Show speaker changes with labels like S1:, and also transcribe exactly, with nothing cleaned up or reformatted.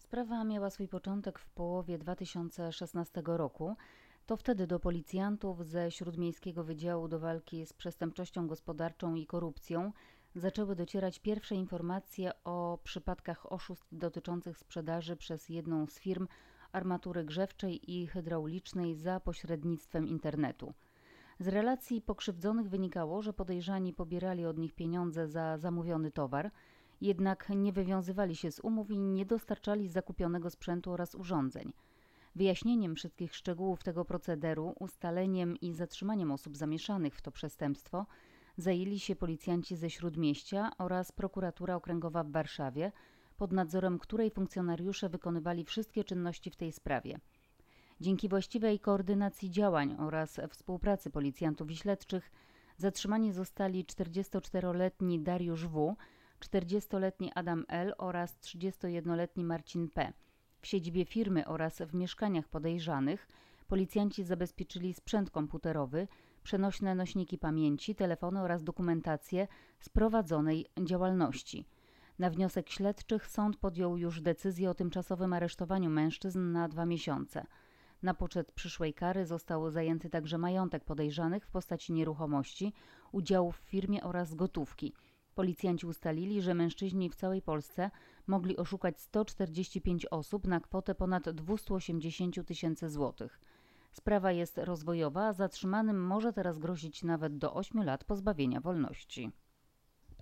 S1: Sprawa miała swój początek w połowie dwa tysiące szesnastego roku. To wtedy do policjantów ze Śródmiejskiego Wydziału do Walki z Przestępczością Gospodarczą i Korupcją zaczęły docierać pierwsze informacje o przypadkach oszustw dotyczących sprzedaży przez jedną z firm armatury grzewczej i hydraulicznej za pośrednictwem internetu. Z relacji pokrzywdzonych wynikało, że podejrzani pobierali od nich pieniądze za zamówiony towar, jednak nie wywiązywali się z umów i nie dostarczali zakupionego sprzętu oraz urządzeń. Wyjaśnieniem wszystkich szczegółów tego procederu, ustaleniem i zatrzymaniem osób zamieszanych w to przestępstwo zajęli się policjanci ze Śródmieścia oraz Prokuratura Okręgowa w Warszawie, pod nadzorem której funkcjonariusze wykonywali wszystkie czynności w tej sprawie. Dzięki właściwej koordynacji działań oraz współpracy policjantów i śledczych zatrzymani zostali czterdziestoczteroletni Dariusz W., czterdziestoletni Adam L. oraz trzydziestojednoletni Marcin P. W siedzibie firmy oraz w mieszkaniach podejrzanych policjanci zabezpieczyli sprzęt komputerowy, przenośne nośniki pamięci, telefony oraz dokumentację z prowadzonej działalności. Na wniosek śledczych sąd podjął już decyzję o tymczasowym aresztowaniu mężczyzn na dwa miesiące. Na poczet przyszłej kary został zajęty także majątek podejrzanych w postaci nieruchomości, udziałów w firmie oraz gotówki. Policjanci ustalili, że mężczyźni w całej Polsce mogli oszukać sto czterdzieści pięć osób na kwotę ponad dwieście osiemdziesiąt tysięcy złotych. Sprawa jest rozwojowa, a zatrzymanym może teraz grozić nawet do ośmiu lat pozbawienia wolności.